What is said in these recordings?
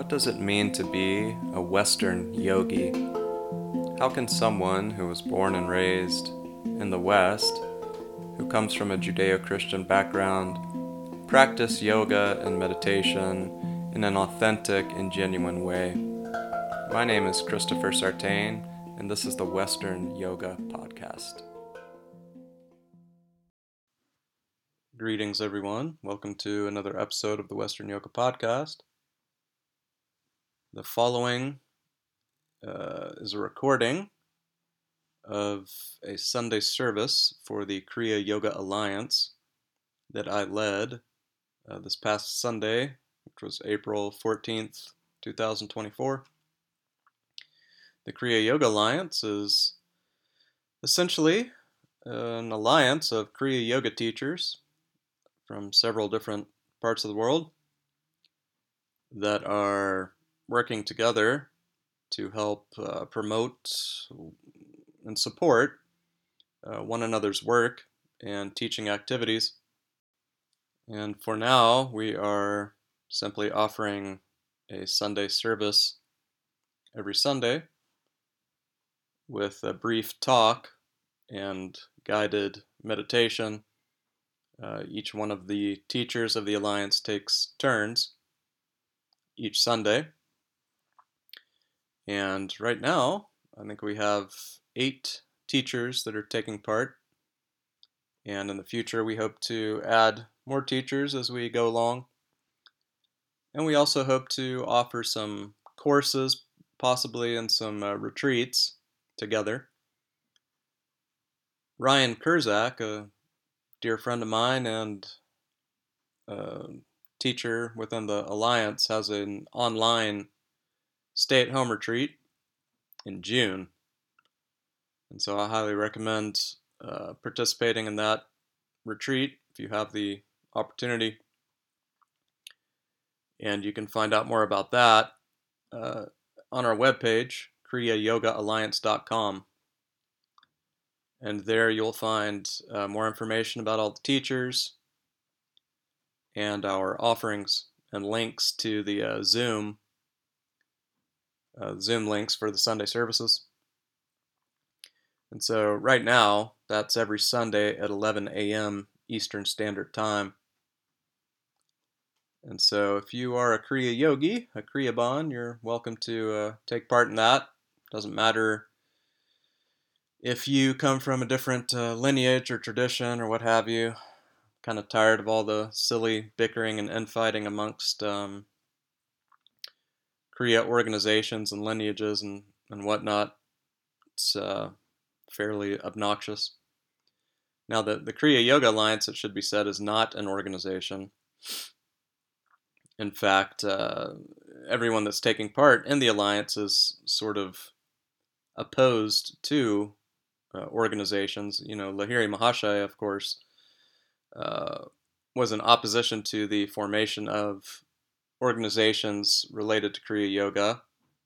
What does it mean to be a Western yogi? How can someone who was born and raised in the West, who comes from a Judeo-Christian background, practice yoga and meditation in an authentic and genuine way? My name is Christopher Sartain, and this is the Western Yoga Podcast. Greetings, everyone. Welcome to another episode of the Western Yoga Podcast. The following is a recording of a Sunday service for the Kriya Yoga Alliance that I led this past Sunday, which was April 14th, 2024. The Kriya Yoga Alliance is essentially an alliance of Kriya Yoga teachers from several different parts of the world that are working together to help promote and support one another's work and teaching activities. And for now, we are simply offering a Sunday service every Sunday with a brief talk and guided meditation. Each one of the teachers of the Alliance takes turns each Sunday. And right now, I think we have 8 teachers that are taking part. And in the future, we hope to add more teachers as we go along. And we also hope to offer some courses, possibly, and some retreats together. Ryan Kurzak, a dear friend of mine and teacher within the Alliance, has an online stay-at-home retreat in June. And so I highly recommend participating in that retreat if you have the opportunity. And you can find out more about that on our webpage, KriyaYogaAlliance.com. And there you'll find more information about all the teachers and our offerings and links to the Zoom links for the Sunday services. And so right now, that's every Sunday at 11 a.m. Eastern Standard Time. And so if you are a Kriya Yogi, a Kriya Bon, you're welcome to take part in that. Doesn't matter if you come from a different lineage or tradition or what have you. Kind of tired of all the silly bickering and infighting amongst Kriya organizations and lineages and whatnot. It's fairly obnoxious. Now, the Kriya Yoga Alliance, it should be said, is not an organization. In fact, everyone that's taking part in the Alliance is sort of opposed to organizations. You know, Lahiri Mahashaya, of course, was in opposition to the formation of organizations related to Kriya Yoga,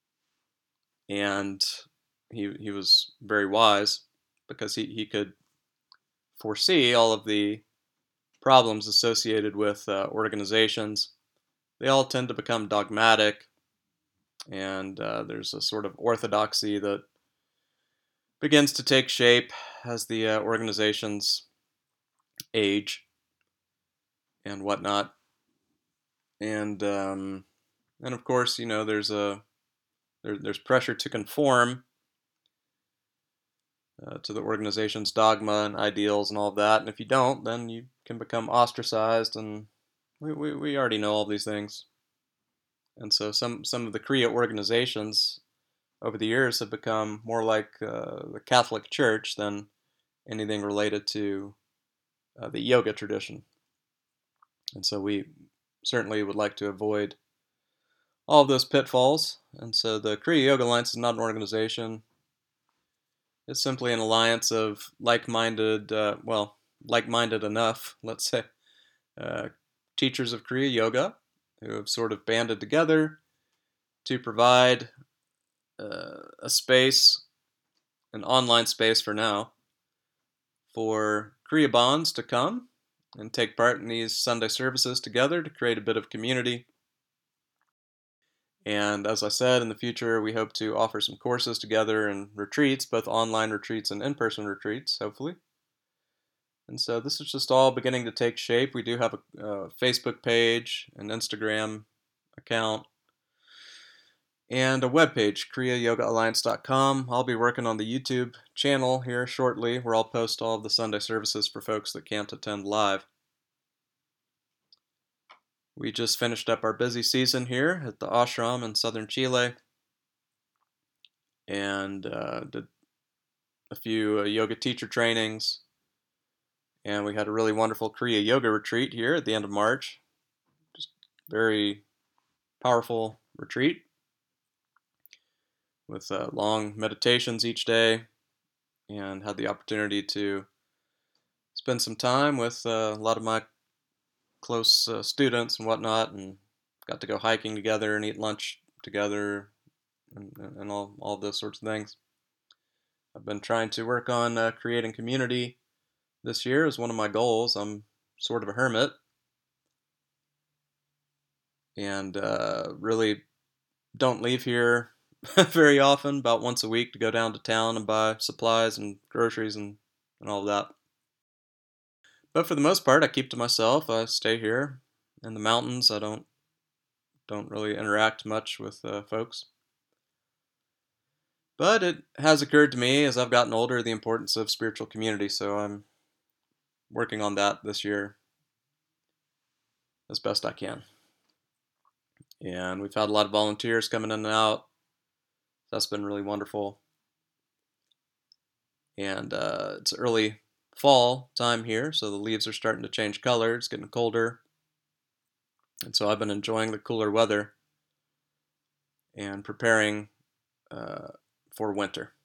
and he was very wise because he could foresee all of the problems associated with organizations. They all tend to become dogmatic, and there's a sort of orthodoxy that begins to take shape as the organizations age and whatnot. And of course, you know, there's pressure to conform to the organization's dogma and ideals and all of that. And if you don't, then you can become ostracized, and we already know all these things. And so some of the Kriya organizations over the years have become more like the Catholic Church than anything related to the yoga tradition. And so we certainly would like to avoid all of those pitfalls. And so the Kriya Yoga Alliance is not an organization. It's simply an alliance of like-minded, like-minded enough, let's say, teachers of Kriya Yoga who have sort of banded together to provide a space, an online space for now, for Kriya Bonds to come and take part in these Sunday services together to create a bit of community And as I said, in the future, we hope to offer some courses together and retreats, both online retreats and in-person retreats, hopefully. And so this is just all beginning to take shape. We do have a Facebook page, an Instagram account, and a webpage, KriyaYogaAlliance.com. I'll be working on the YouTube channel here shortly, where I'll post all of the Sunday services for folks that can't attend live. We just finished up our busy season here at the ashram in southern Chile, and did a few yoga teacher trainings, and we had a really wonderful Kriya Yoga retreat here at the end of March. Just very powerful retreat with long meditations each day, and had the opportunity to spend some time with a lot of my close students and whatnot, and got to go hiking together and eat lunch together, and all those sorts of things. I've been trying to work on creating community this year is one of my goals. I'm sort of a hermit, and really don't leave here very often, about once a week, to go down to town and buy supplies and groceries and all of that. But for the most part, I keep to myself. I stay here in the mountains. I don't really interact much with folks. But it has occurred to me as I've gotten older the importance of spiritual community, so I'm working on that this year as best I can. And we've had a lot of volunteers coming in and out. That's been really wonderful. And it's early fall time here, so the leaves are starting to change color. It's getting colder. And so I've been enjoying the cooler weather and preparing for winter.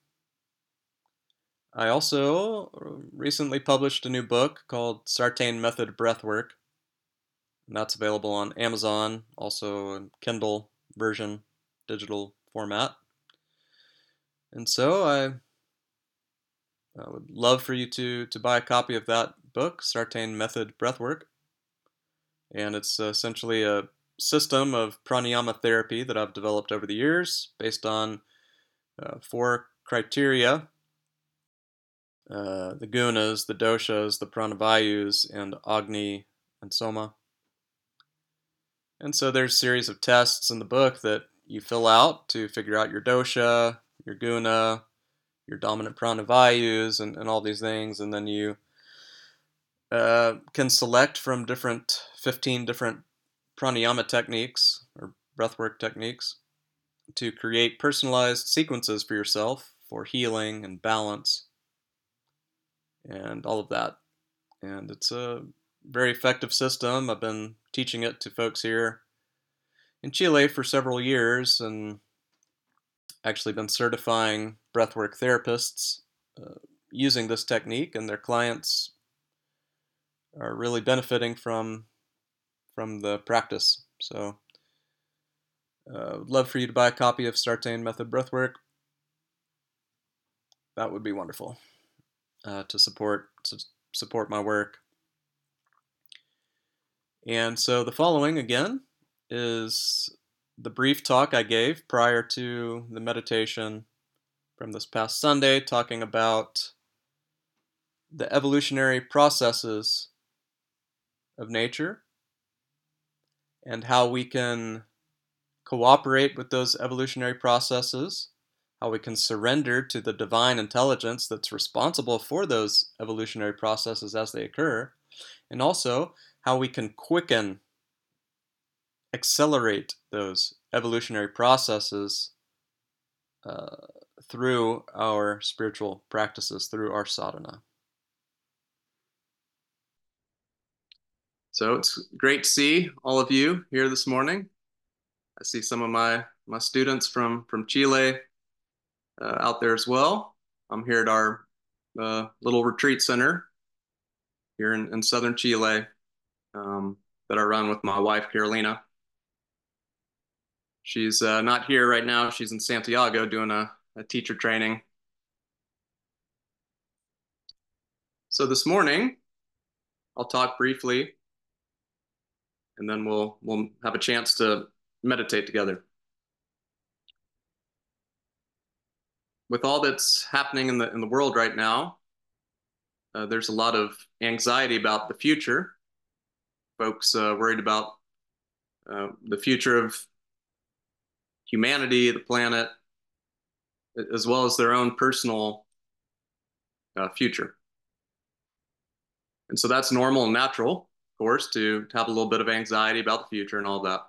I also recently published a new book called Sartain Method Breathwork, and that's available on Amazon, also in Kindle version, digital format. And so I would love for you to buy a copy of that book, Sartain Method Breathwork. And it's essentially a system of pranayama therapy that I've developed over the years based on 4 criteria: the gunas, the doshas, the pranavayus, and Agni and Soma. And so there's a series of tests in the book that you fill out to figure out your dosha, your guna, your dominant pranavayus, and all these things. And then you can select from 15 different pranayama techniques or breathwork techniques to create personalized sequences for yourself for healing and balance and all of that. And it's a very effective system. I've been teaching it to folks here in Chile for several years, and actually been certifying breathwork therapists using this technique, and their clients are really benefiting from the practice. So would love for you to buy a copy of Sartain Method Breathwork. That would be wonderful to support my work. And so the following, again, is the brief talk I gave prior to the meditation from this past Sunday, talking about the evolutionary processes of nature and how we can cooperate with those evolutionary processes, how we can surrender to the divine intelligence that's responsible for those evolutionary processes as they occur, and also how we can quicken, accelerate those evolutionary processes through our spiritual practices, through our sadhana. So it's great to see all of you here this morning. I see some of my students from Chile out there as well. I'm here at our little retreat center here in southern Chile that I run with my wife, Carolina. She's not here right now. She's in Santiago doing a teacher training. So this morning, I'll talk briefly, and then we'll have a chance to meditate together. with all that's happening in the world right now, there's a lot of anxiety about the future. Folks worried about the future of humanity, the planet, as well as their own personal future. And so that's normal and natural, of course, to have a little bit of anxiety about the future and all that.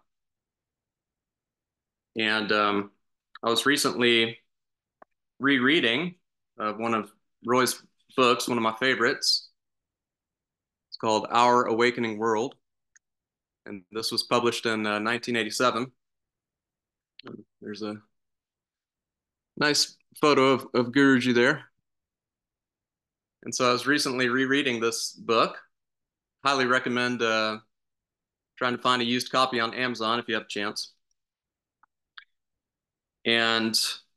And I was recently rereading one of Roy's books, one of my favorites. It's called Our Awakening World. And this was published in 1987. There's a nice photo of Guruji there. And so I was recently rereading this book. Highly recommend trying to find a used copy on Amazon if you have a chance. And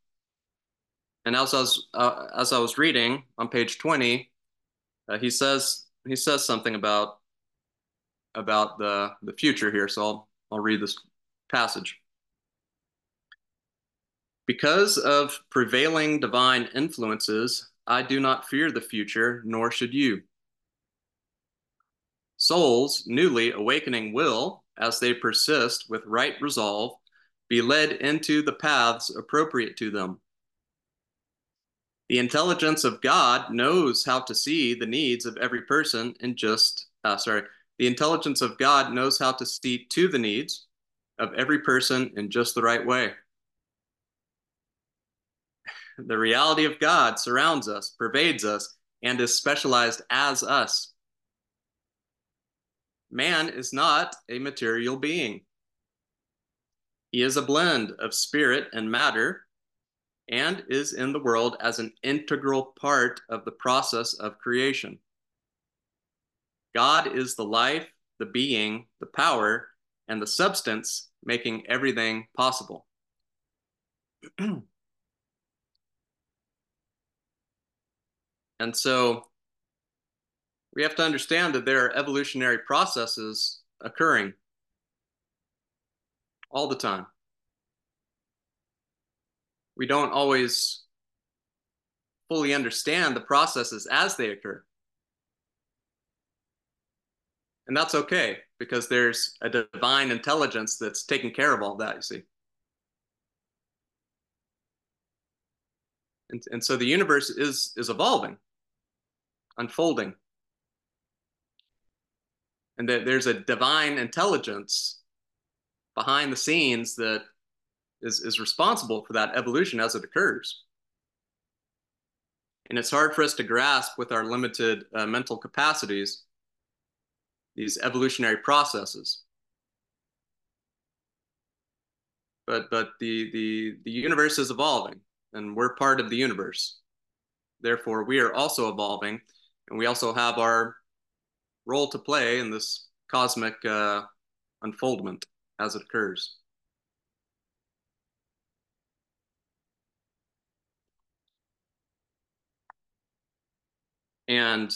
as I was reading on page 20, he says something about the future here. So I'll read this passage. Because of prevailing divine influences, I do not fear the future, nor should you. Souls newly awakening will, as they persist with right resolve, be led into the paths appropriate to them. The intelligence of God knows how to see the needs of every person in the intelligence of God knows how to see to the needs of every person in just the right way. The reality of God surrounds us, pervades us, and is specialized as us. Man is not a material being. He is a blend of spirit and matter and is in the world as an integral part of the process of creation. God is the life, the being, the power, and the substance making everything possible. And so we have to understand that there are evolutionary processes occurring all the time. We don't always fully understand the processes as they occur. And that's okay, because there's a divine intelligence that's taking care of all that, you see. And so the universe is evolving, unfolding. And that there's a divine intelligence behind the scenes that is responsible for that evolution as it occurs. And it's hard for us to grasp with our limited mental capacities these evolutionary processes. But the universe is evolving, and we're part of the universe. Therefore, we are also evolving, and we also have our role to play in this cosmic unfoldment as it occurs. And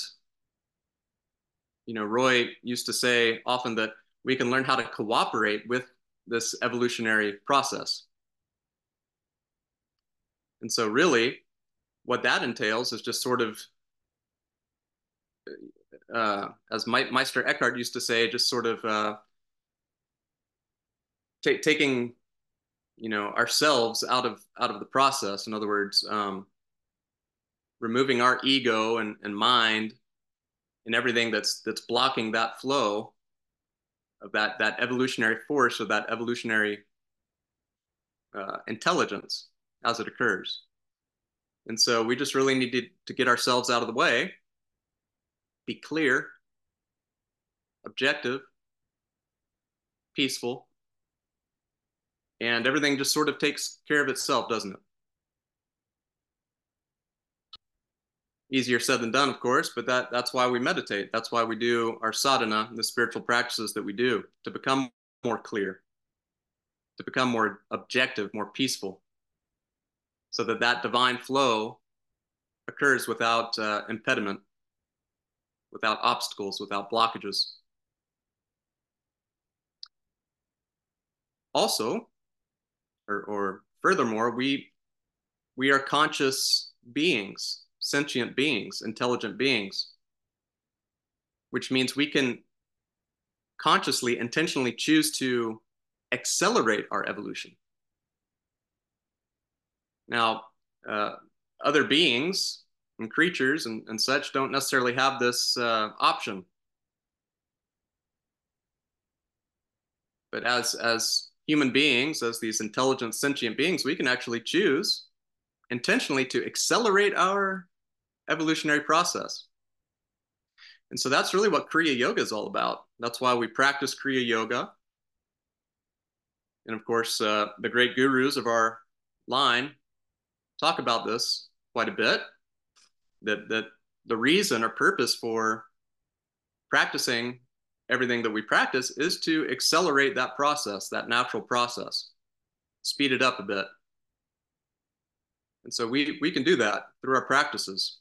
Roy used to say often that we can learn how to cooperate with this evolutionary process. And so really what that entails is just sort of, as Meister Eckhart used to say, just sort of taking, ourselves out of the process. In other words, removing our ego and mind and everything that's blocking that flow of that evolutionary force, or that evolutionary intelligence as it occurs. And so we just really need to get ourselves out of the way, be clear, objective, peaceful, and everything just sort of takes care of itself, doesn't it? Easier said than done, of course, but that's why we meditate. That's why we do our sadhana, the spiritual practices that we do, to become more clear, to become more objective, more peaceful, so that that divine flow occurs without impediment, without obstacles, without blockages. Also, or furthermore, we we are conscious beings, sentient beings, intelligent beings, which means we can consciously, intentionally choose to accelerate our evolution. Now, other beings and creatures and such don't necessarily have this option. But as human beings, as these intelligent, sentient beings, we can actually choose intentionally to accelerate our evolutionary process. And so that's really what Kriya Yoga is all about. That's why we practice Kriya Yoga. And of course, the great gurus of our line talk about this quite a bit, that the reason or purpose for practicing everything that we practice is to accelerate that process, that natural process, speed it up a bit. And so we can do that through our practices.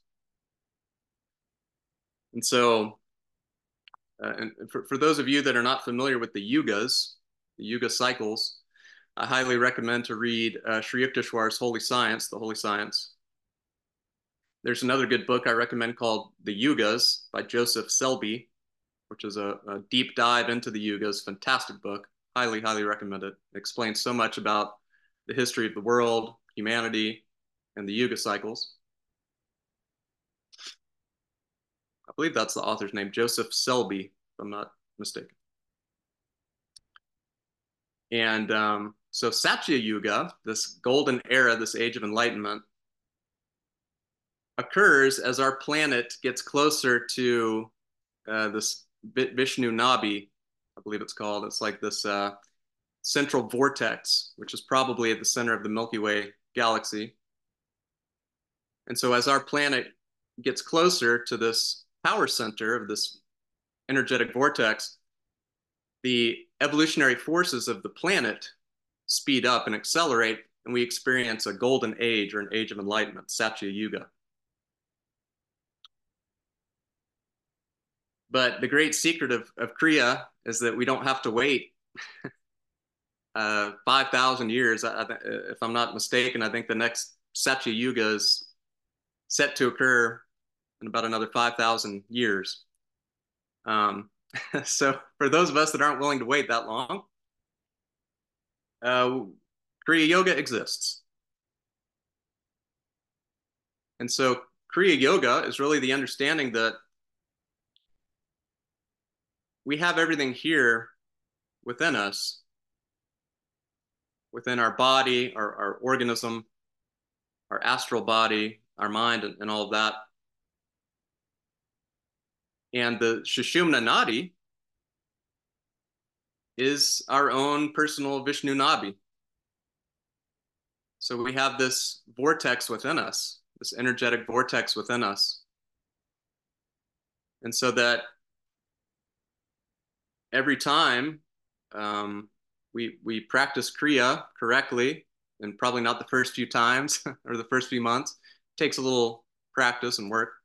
And so, and for those of you that are not familiar with the yuga cycles, I highly recommend to read Sri Yukteswar's Holy Science, The Holy Science. There's another good book I recommend called The Yugas by Joseph Selby, which is a deep dive into the yugas. Fantastic book. Highly, highly recommend it. It explains so much about the history of the world, humanity, and the yuga cycles. I believe that's the author's name, Joseph Selby, if I'm not mistaken. And so Satya Yuga, this golden era, this age of enlightenment, occurs as our planet gets closer to this Vishnu Nabi, I believe it's called. It's like this central vortex, which is probably at the center of the Milky Way galaxy. And so as our planet gets closer to this power center of this energetic vortex, the evolutionary forces of the planet speed up and accelerate, and we experience a golden age or an age of enlightenment, Satya Yuga. But the great secret of Kriya is that we don't have to wait 5,000 years. If I'm not mistaken, I think the next Satya Yuga is set to occur in about another 5,000 years. So for those of us that aren't willing to wait that long, Kriya Yoga exists. And so Kriya Yoga is really the understanding that we have everything here within us, within our body, our organism, our astral body, our mind, and all of that. And the Sushumna Nadi is our own personal Vishnu Nabi. So we have this vortex within us, this energetic vortex within us. And so that every time we practice Kriya correctly, and probably not the first few times or the first few months, it takes a little practice and work.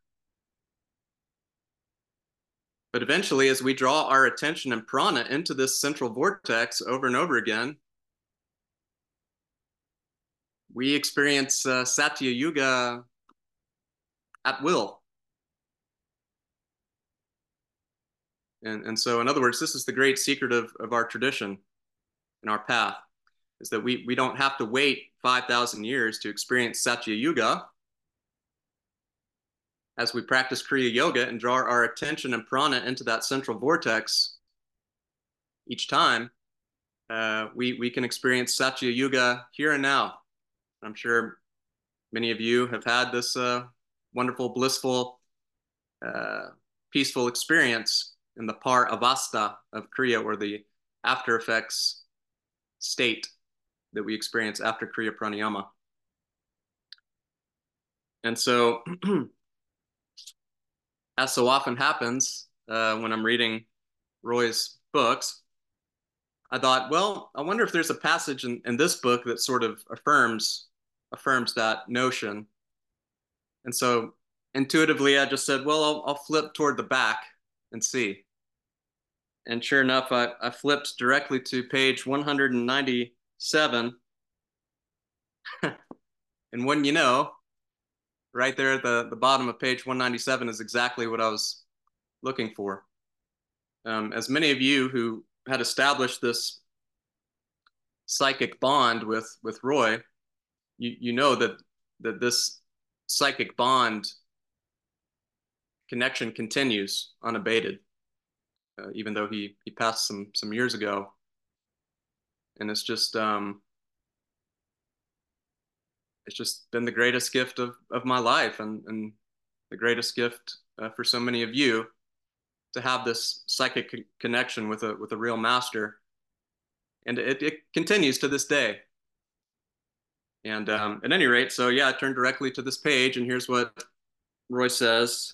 But eventually, as we draw our attention and prana into this central vortex over and over again, we experience Satya Yuga at will. And so, in other words, this is the great secret of our tradition and our path, is that we don't have to wait 5,000 years to experience Satya Yuga. As we practice Kriya Yoga and draw our attention and prana into that central vortex each time, we can experience Satya Yuga here and now. I'm sure many of you have had this wonderful, blissful, peaceful experience in the par avastha of Kriya, or the after effects state that we experience after Kriya Pranayama. And so, as so often happens when I'm reading Roy's books, I thought, well, I wonder if there's a passage in this book that sort of affirms that notion. And so intuitively, I just said, well, I'll flip toward the back and see. And sure enough, I flipped directly to page 197. And when you know, right there at the bottom of page 197 is exactly what I was looking for. As many of you who had established this psychic bond with Roy, you know that this psychic bond connection continues unabated, even though he passed some years ago, and it's just been the greatest gift of my life, and the greatest gift for so many of you to have this psychic connection with a real master, and it continues to this day. And at any rate, so yeah, I turned directly to this page, and here's what Roy says.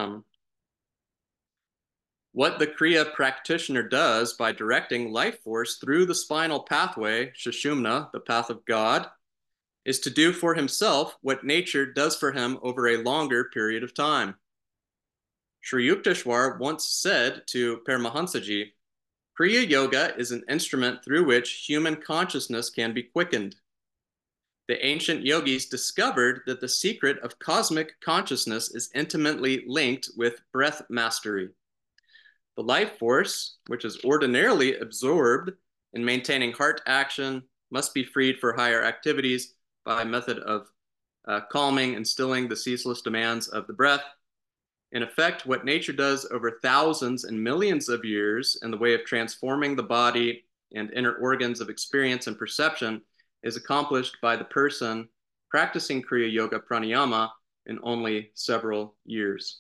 What the Kriya practitioner does by directing life force through the spinal pathway, Sushumna, the path of God, is to do for himself what nature does for him over a longer period of time. Sri Yukteswar once said to Paramahansaji, Kriya Yoga is an instrument through which human consciousness can be quickened. The ancient yogis discovered that the secret of cosmic consciousness is intimately linked with breath mastery. The life force, which is ordinarily absorbed in maintaining heart action, must be freed for higher activities by a method of calming and stilling the ceaseless demands of the breath. In effect, what nature does over thousands and millions of years in the way of transforming the body and inner organs of experience and perception is accomplished by the person practicing Kriya Yoga Pranayama in only several years.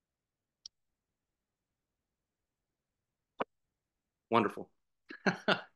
Wonderful.